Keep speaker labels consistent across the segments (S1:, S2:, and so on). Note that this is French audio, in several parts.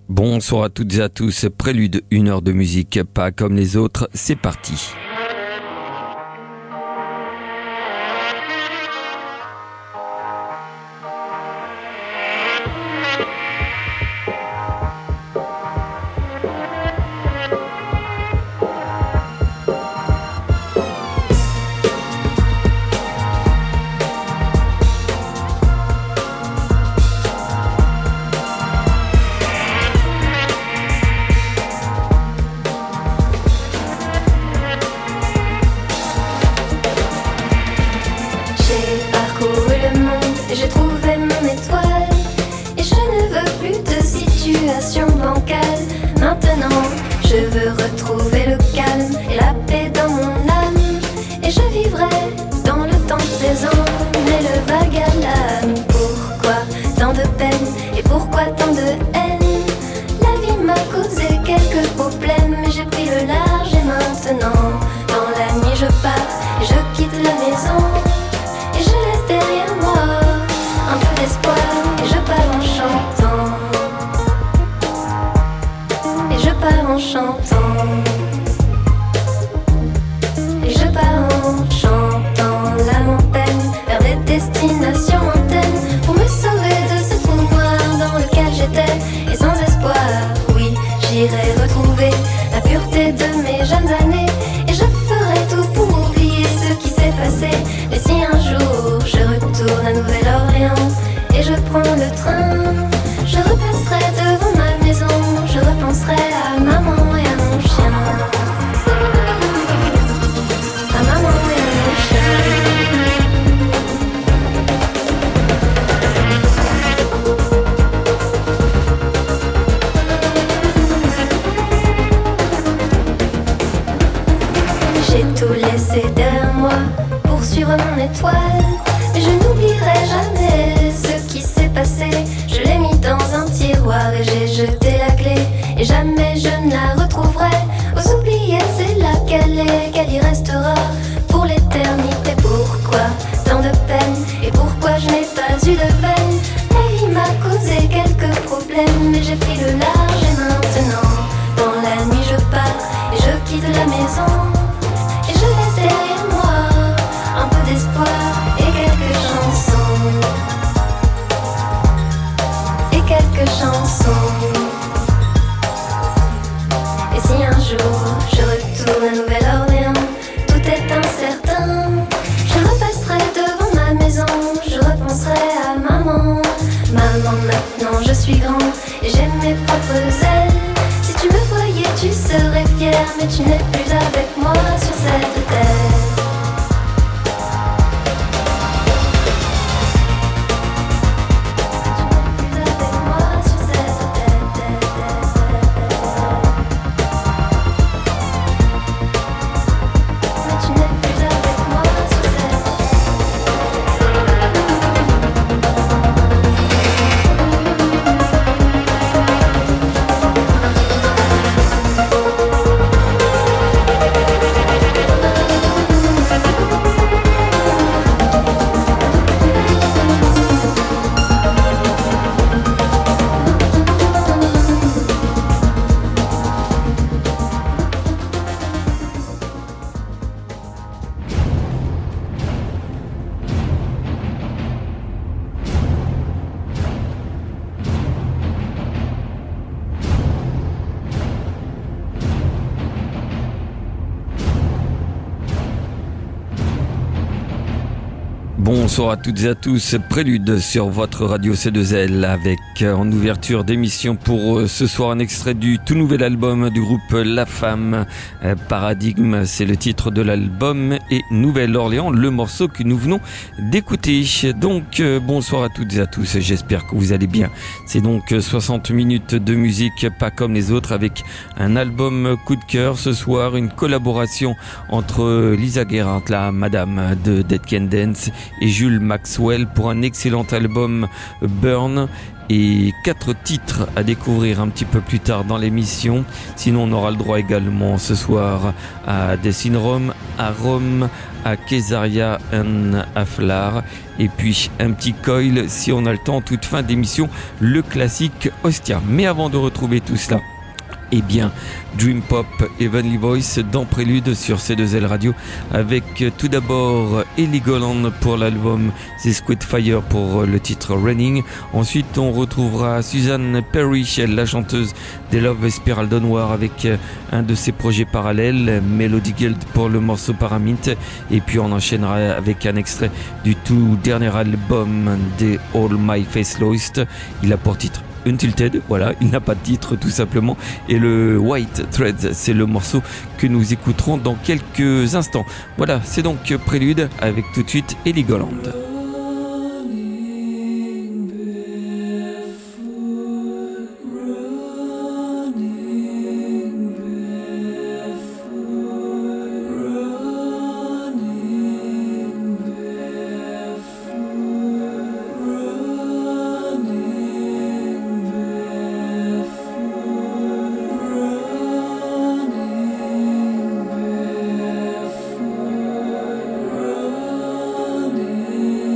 S1: Bonsoir à toutes et à tous, prélude, 1 heure de musique, pas comme les autres, c'est parti. Bonsoir à toutes et à tous, prélude sur votre radio C2L avec en ouverture d'émission pour ce soir un extrait du tout nouvel album du groupe La Femme. Paradigme, c'est le titre de l'album, et Nouvelle-Orléans, le morceau que nous venons d'écouter. Donc bonsoir à toutes et à tous, j'espère que vous allez bien. C'est donc 60 minutes de musique pas comme les autres avec un album coup de cœur ce soir, une collaboration entre Lisa Gerhardt, la madame de Dead Can Dance, et Jules Maxwell pour un excellent album Burn. et 4 titres à découvrir un petit peu plus tard dans l'émission. Sinon, on aura le droit également ce soir à Death in Rome, à Rome, à Caesarea and à Flar, et puis un petit coil si on a le temps en toute fin d'émission, le classique Ostia. Mais avant de retrouver tout cela, eh bien, Dream Pop, Heavenly Voice dans Prélude sur C2L Radio, avec tout d'abord Ellie Goland pour l'album The Squid Fire pour le titre Running. Ensuite, on retrouvera Suzanne Parrish, la chanteuse des Love Spiral Downward, avec un de ses projets parallèles, Melody Guild pour le morceau Paramint. Et puis on enchaînera avec un extrait du tout dernier album des All My Face Lost. Il a pour titre Untilted, voilà, il n'a pas de titre tout simplement, et le White Threads, c'est le morceau que nous écouterons dans quelques instants. Voilà, c'est donc Prélude avec tout de suite Ellie Goland.
S2: Running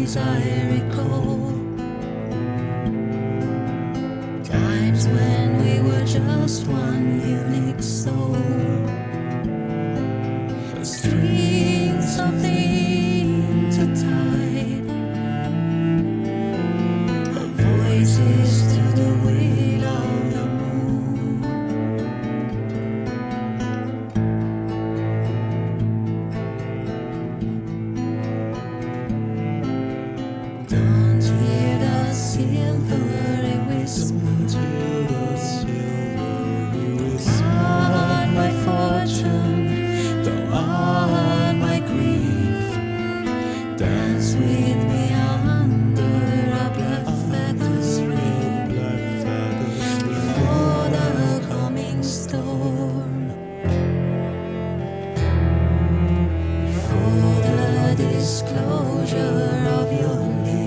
S2: days I recall, times when we were just one unique soul, strings of things to tied, voices to the wheel of the moon. Don't hear the silvery whisper on my fortune, though on my grief. Dance with me under a black feather's ring before the coming storm, before the disclosure of your leer.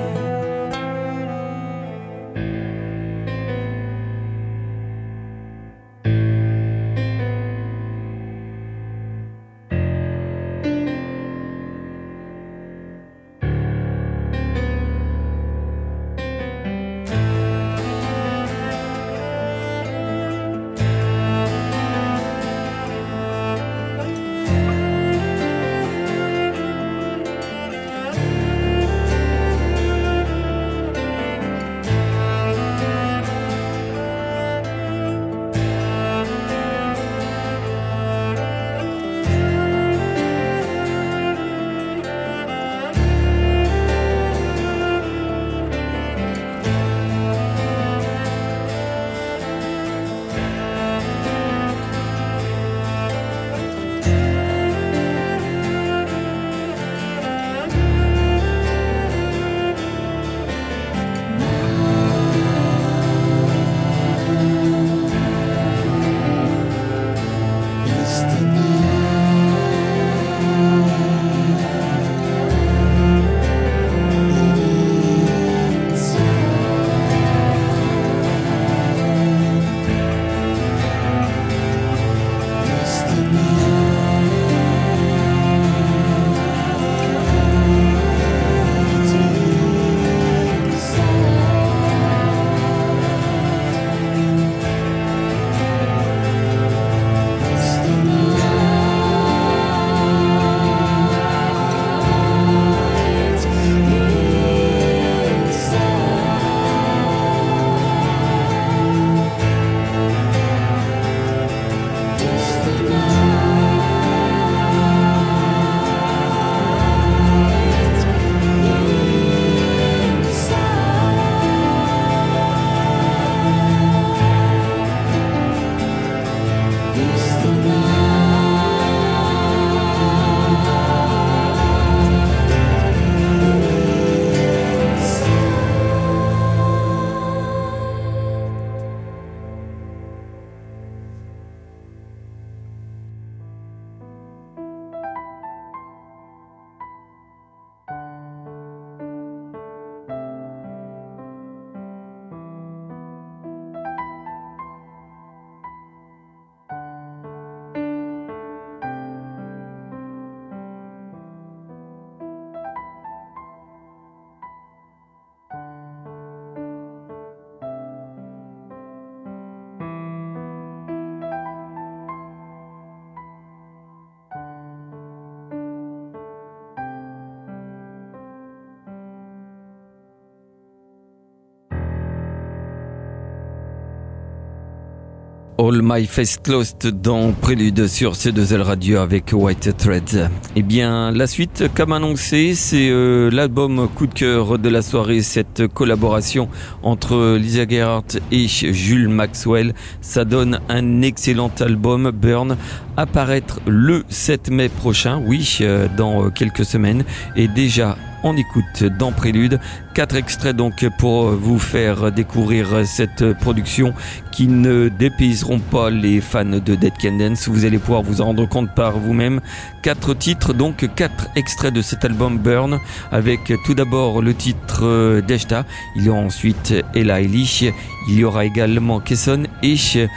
S1: All My Face Closed dans Prélude sur C2L Radio avec White Threads. Eh bien, la suite, comme annoncé, c'est l'album coup de cœur de la soirée, cette collaboration entre Lisa Gerhardt et Jules Maxwell. Ça donne un excellent album, Burn, à paraître le 7 mai prochain, oui, dans quelques semaines. Et déjà, on écoute dans Prélude 4 extraits donc pour vous faire découvrir cette production qui ne dépayseront pas les fans de Dead Can Dance. Vous allez pouvoir vous en rendre compte par vous-même. 4 titres, donc 4 extraits de cet album Burn, avec tout d'abord le titre Deshta, il y aura ensuite Ella Eilish, il y aura également Kesson et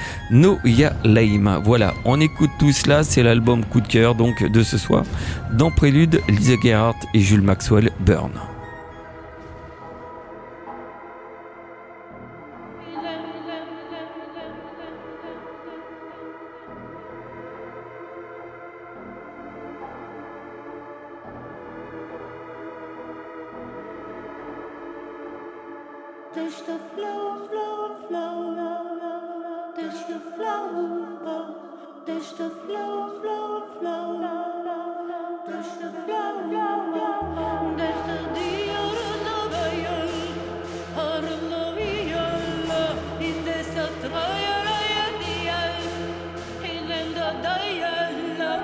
S1: Noya Laim. Voilà, on écoute tout cela, c'est l'album coup de cœur donc de ce soir dans Prélude, Lisa Gerhardt et Jules Maxwell, Burn.
S2: Deixa flow, flow, flow. Deixa flow, deixa flow, flow, flow. Deixa flow, deixa diyoruna bayıl. Harına viyalla, indesa trayala diyal. Hilenda dayalla.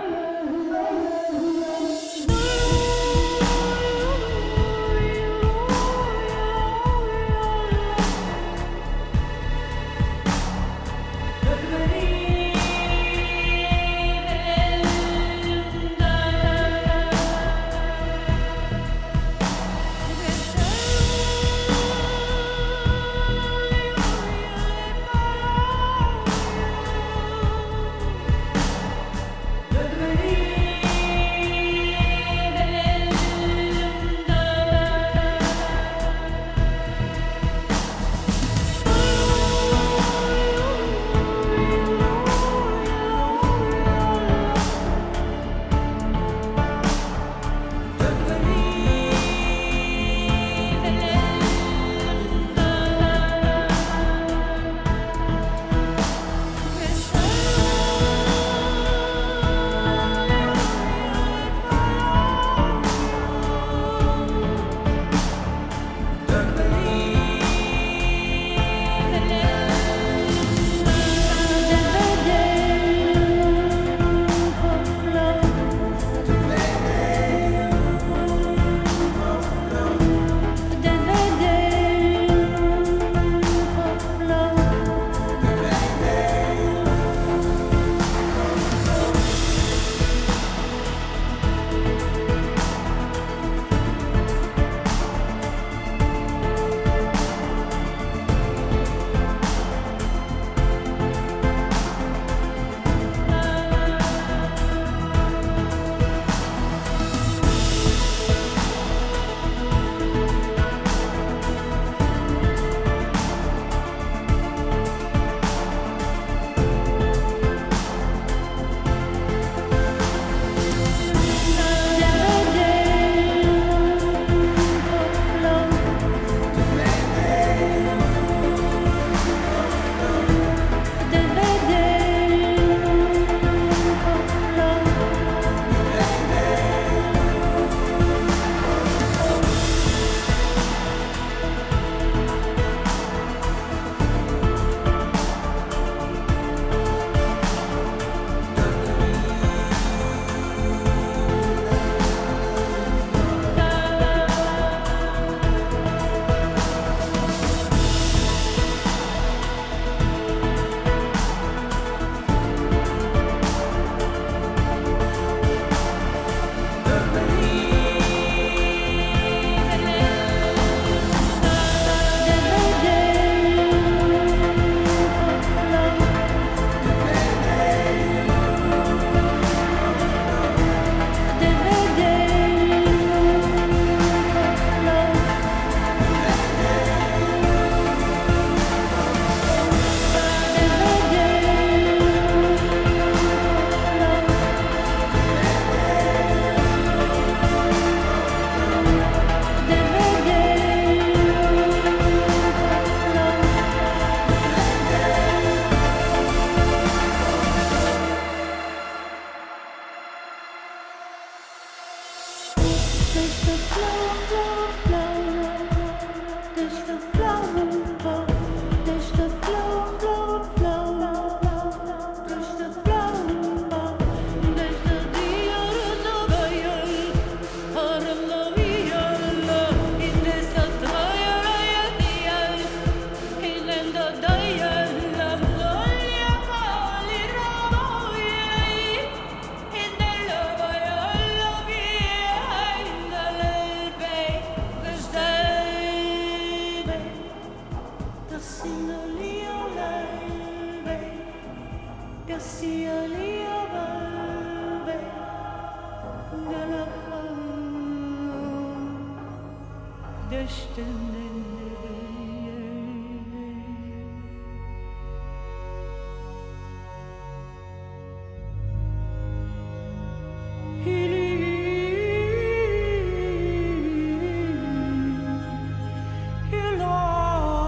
S3: Lord.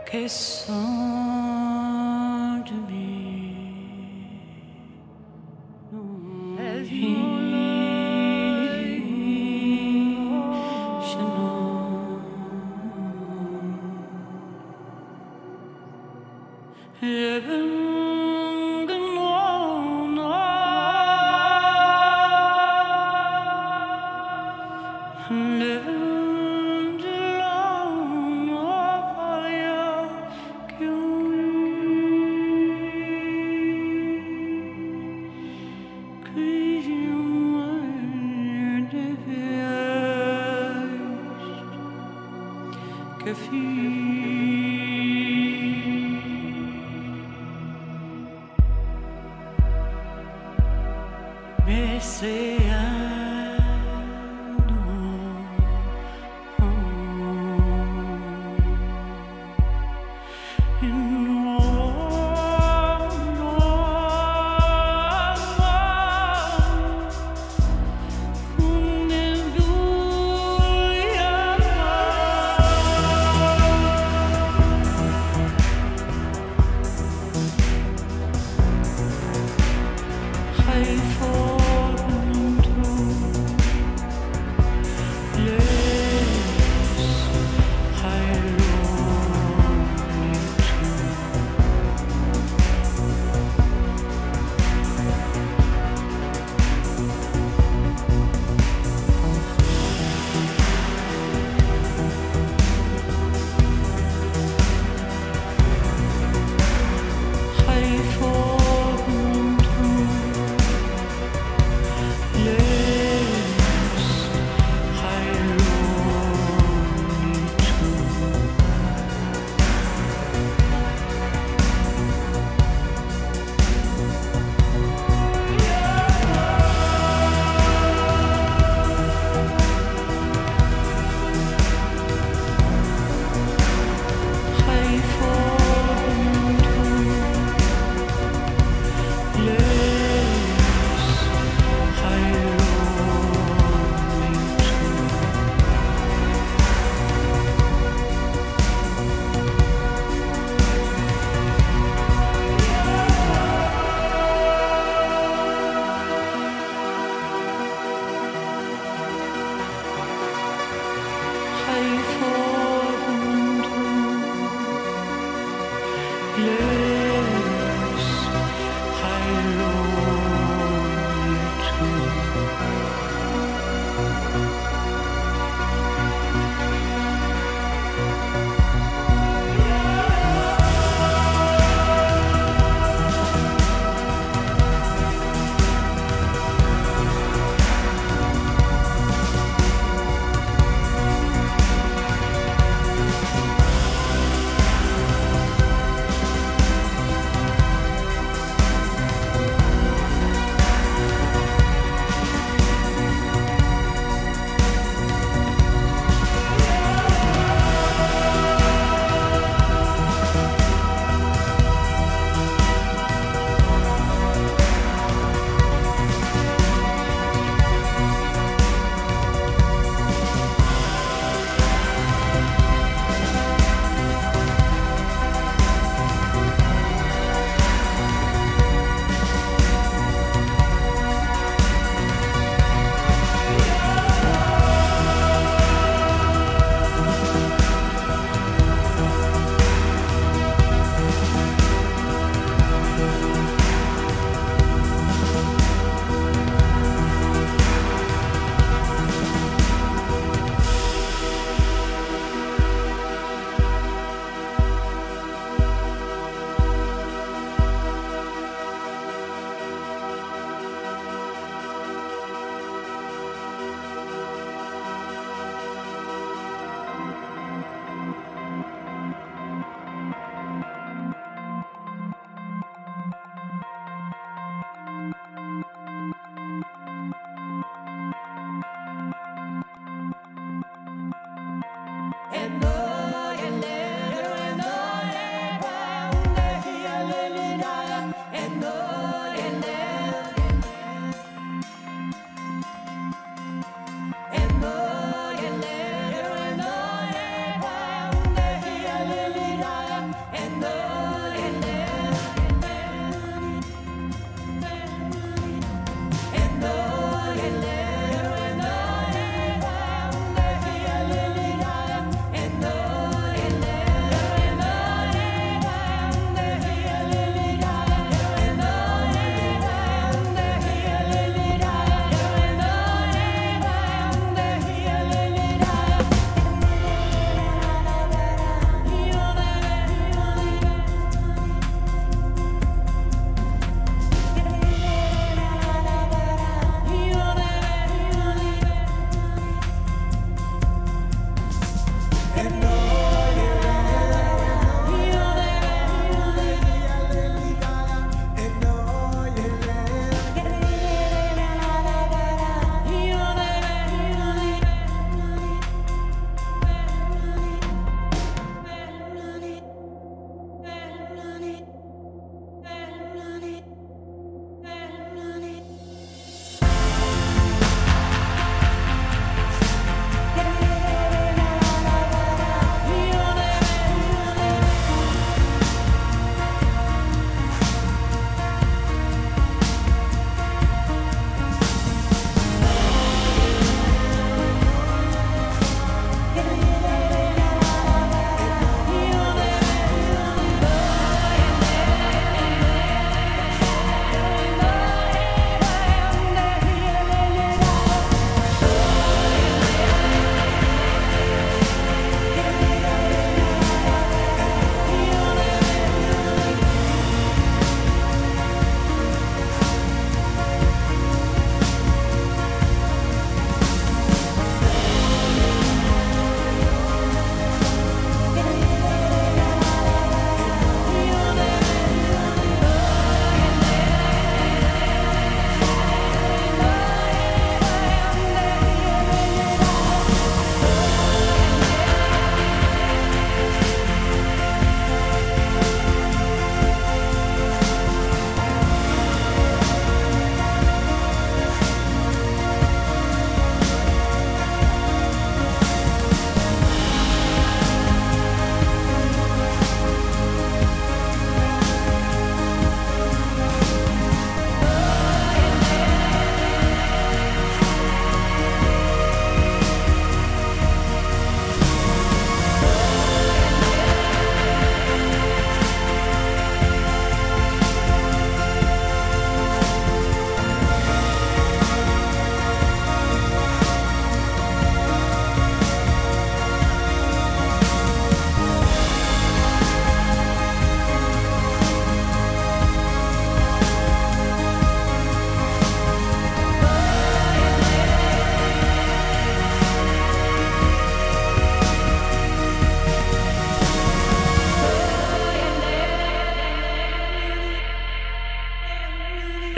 S2: che sono to be. As your light shine on. Heaven can on. Heaven alone, fire kill me. Crazy mind que mais c'est I fall into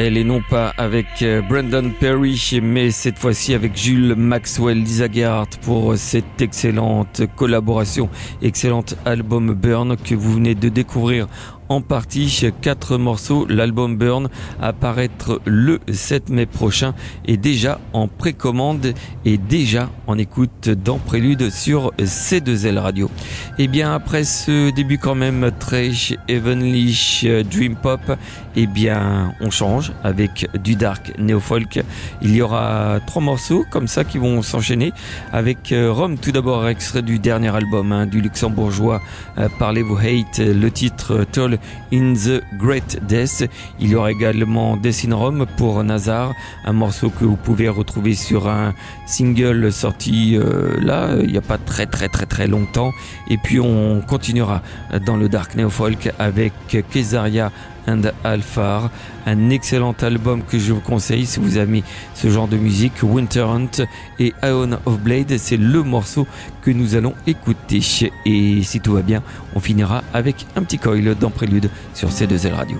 S1: elle et non pas avec Brendan Perry, mais cette fois-ci avec Jules Maxwell, Lisa Gerhardt pour cette excellente collaboration, excellente album Burn que vous venez de découvrir en partie 4 morceaux. L'album Burn apparaître le 7 mai prochain et déjà en précommande et déjà en écoute dans Prélude sur C2L Radio. Et bien après ce début quand même très heavenly dream pop, et bien on change avec du dark néo-folk. Il y aura 3 morceaux comme ça qui vont s'enchaîner avec Rome tout d'abord, extrait du dernier album du luxembourgeois Parlez-vous Hate, le titre Toll in the Great Death. Il y aura également Death in Rome pour Nazar, un morceau que vous pouvez retrouver sur un single sorti là il n'y a pas très longtemps. Et puis on continuera dans le dark neo-folk avec Kesaria and Alphar, un excellent album que je vous conseille si vous aimez ce genre de musique. Winter Hunt et Ion of Blade, c'est le morceau que nous allons écouter. Et si tout va bien, on finira avec un petit coil dans Prélude sur C2L Radio.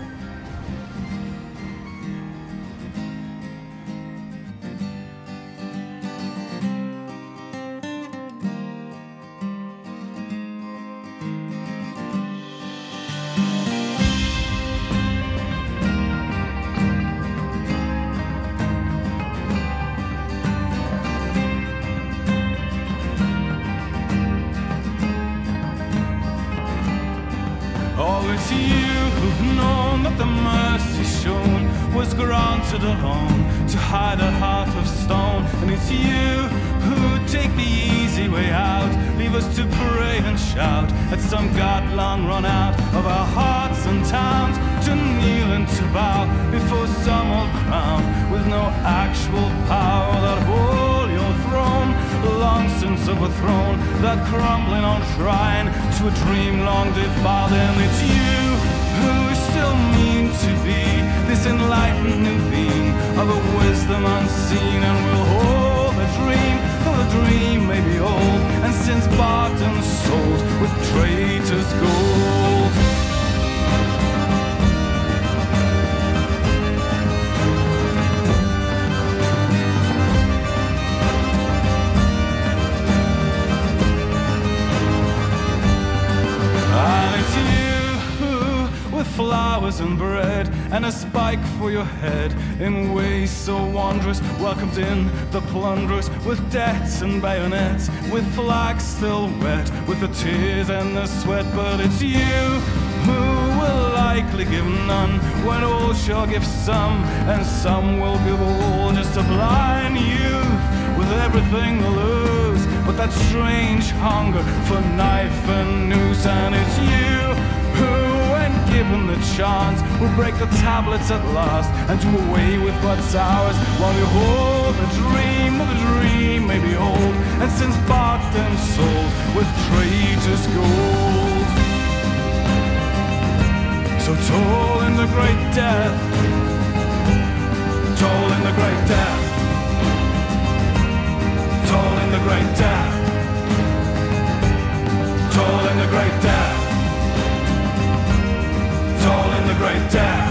S3: Flowers and bread and a spike for your head in ways so wondrous, welcomed in the plunderers with debts and bayonets, with flags still wet with the tears and the sweat. But it's you who will likely give none when all shall give some, and some will give all. Just a blind youth with everything to lose, but that strange hunger for knife and noose. And it's you who, given the chance, will break the tablets at last and do away with what's ours, while we hold the dream of the dream may be old and since bought and sold with traitors' gold. So toll in the great death, toll in the great death, toll in the great death, toll in the great death, toll in the great death.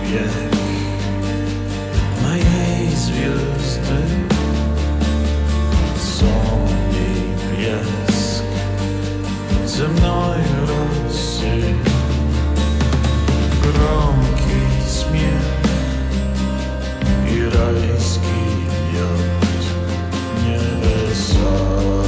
S4: bieg mojej zwiezdy. Słoni biesk zemnej rosy, gromki śmiech i rajski wiatr niebesa.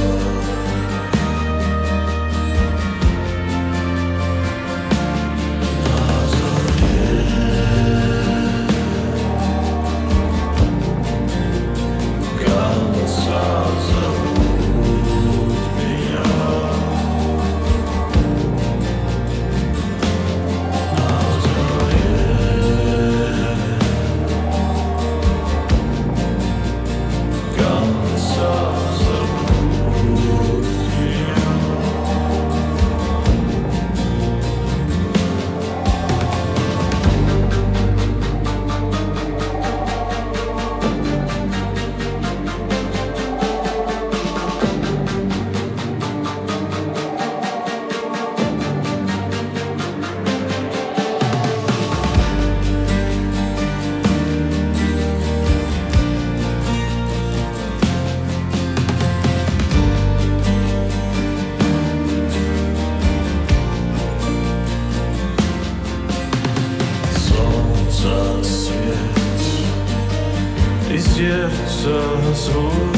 S4: Сердце звук,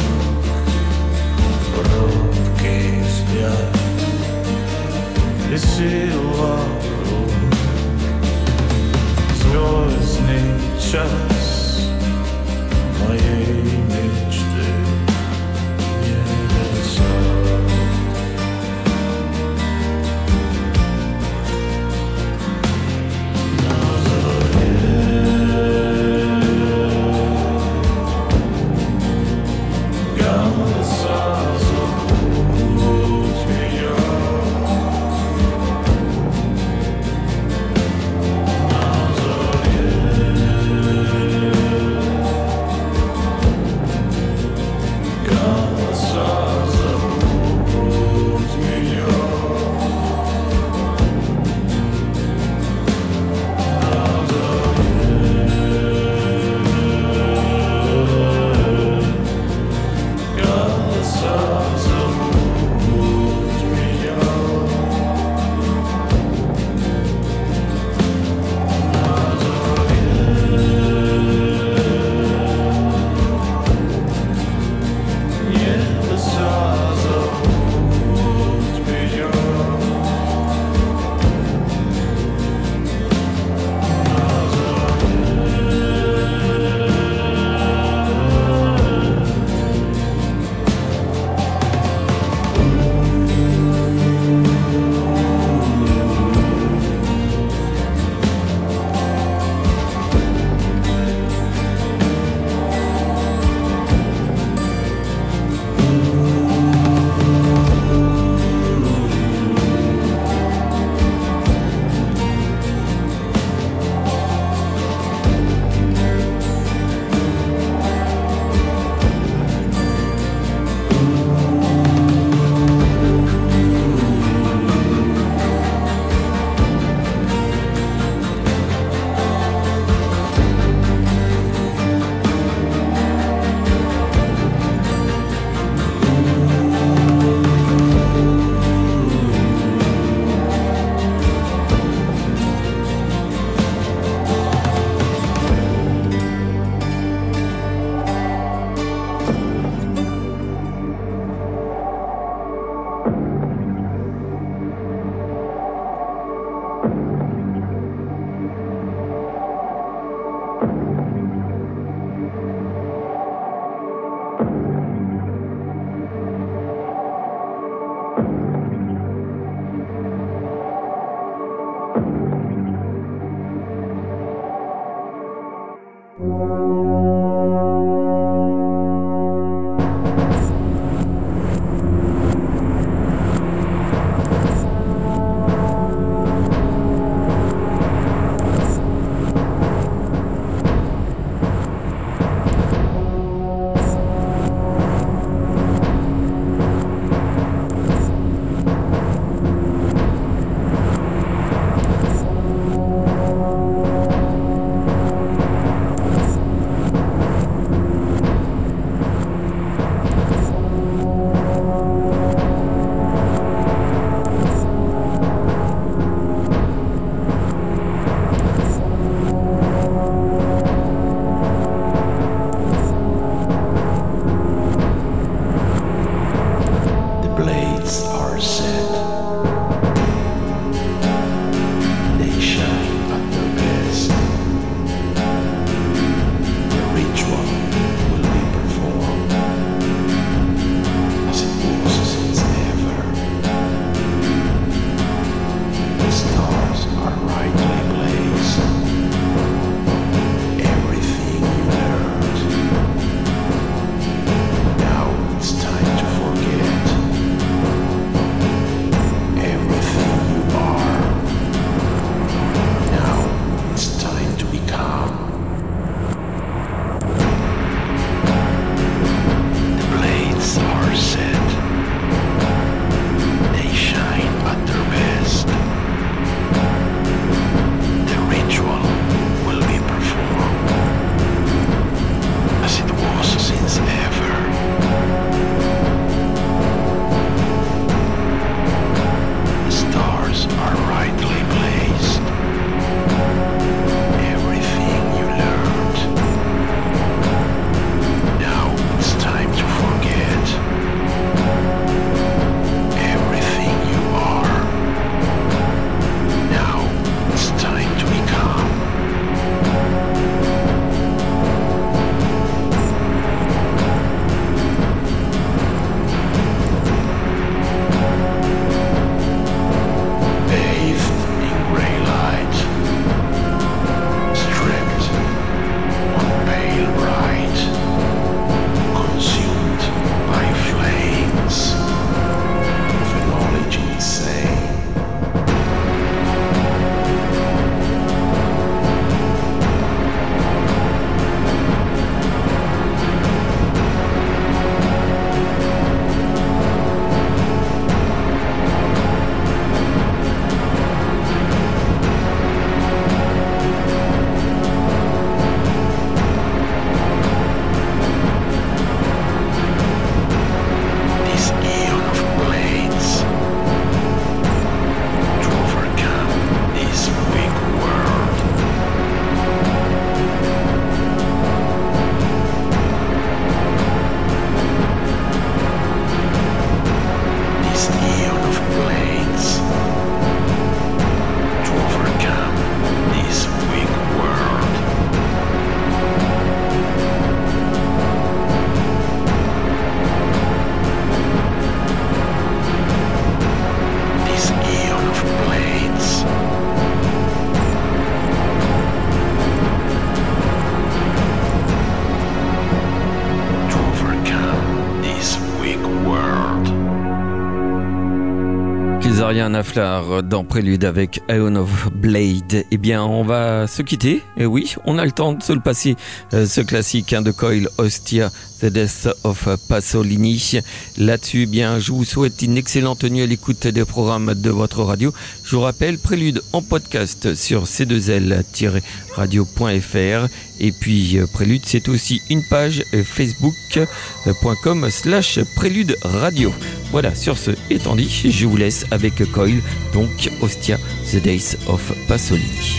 S4: робкий взгляд и сила рук. Звездный час моей мечты небеса.
S1: Florian Afflar dans Prélude avec Ion of Blade. Eh bien, on va se quitter. Et oui, on a le temps de se le passer, ce classique de Coil, Ostia, The Death of Pasolini. Là-dessus, eh bien, je vous souhaite une excellente tenue à l'écoute des programmes de votre radio. Je vous rappelle, Prélude en podcast sur c2l-radio.fr. Et puis, Prélude, c'est aussi une page facebook.com/Prélude Radio. Voilà, sur ce étant dit, je vous laisse avec Coil, donc Ostia, The Days of Pasolini.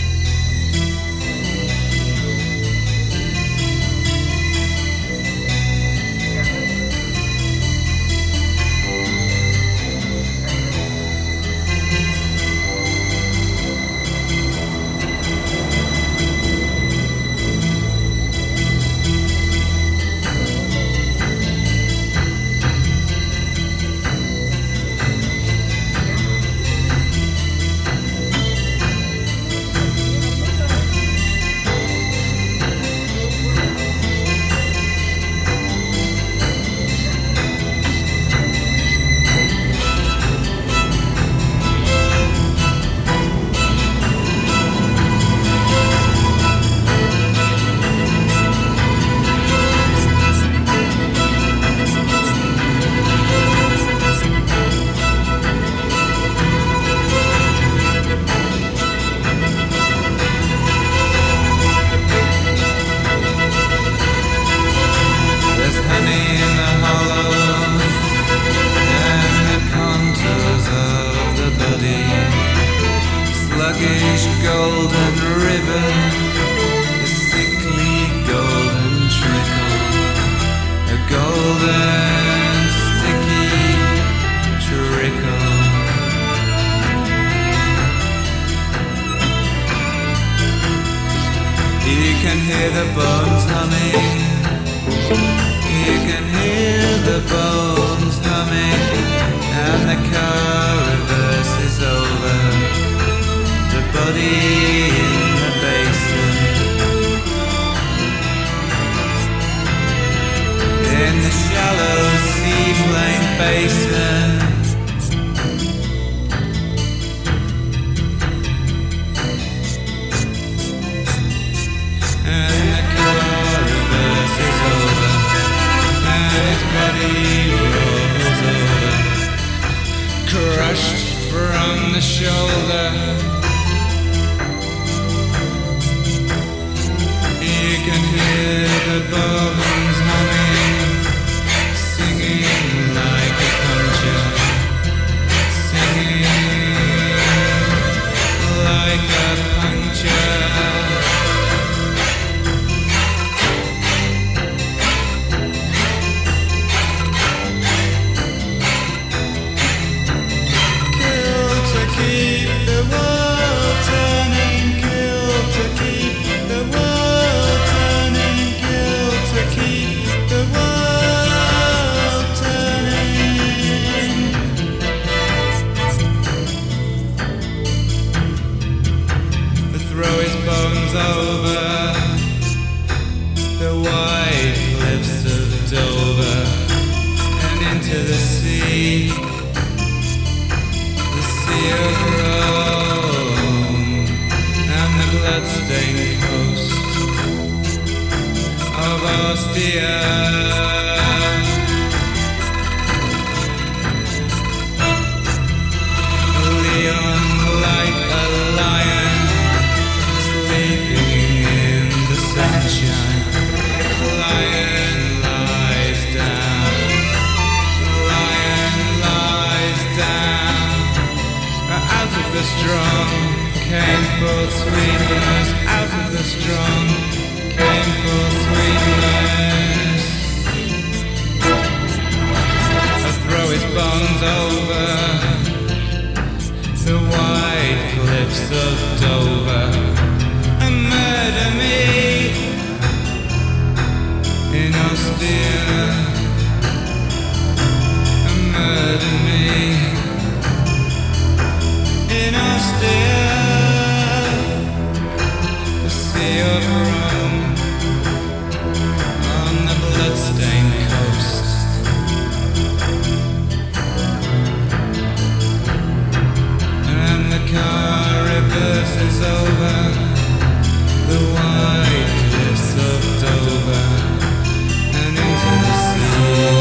S5: over and into the sea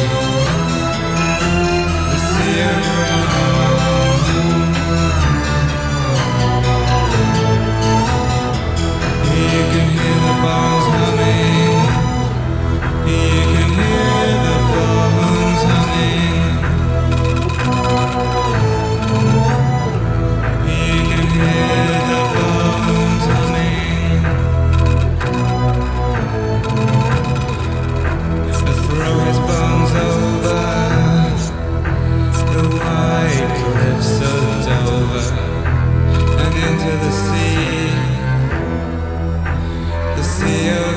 S5: of wrong. You can hear the bombs humming. You can hear the bombs humming. You can hear the bombs humming. The throw his bombs over the white cliffs of Dover and into the sea of